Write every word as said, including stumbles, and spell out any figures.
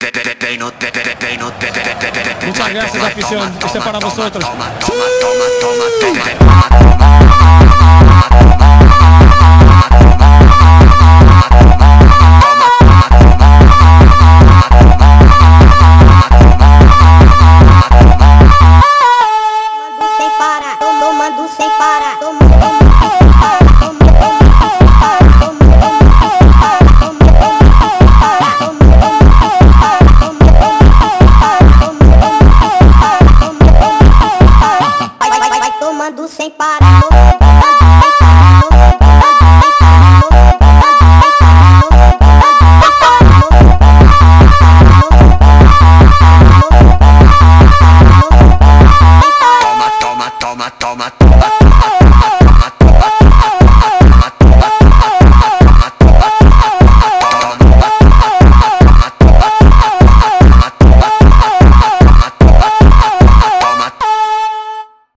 Muchas gracias, afición. Este es para vosotros. Toma, toma, toma, toma, toma, toma. Toma, toma, toma, toma, toma, toma, toma, toma, toma, toma, toma, toma, toma, toma, toma, toma, toma,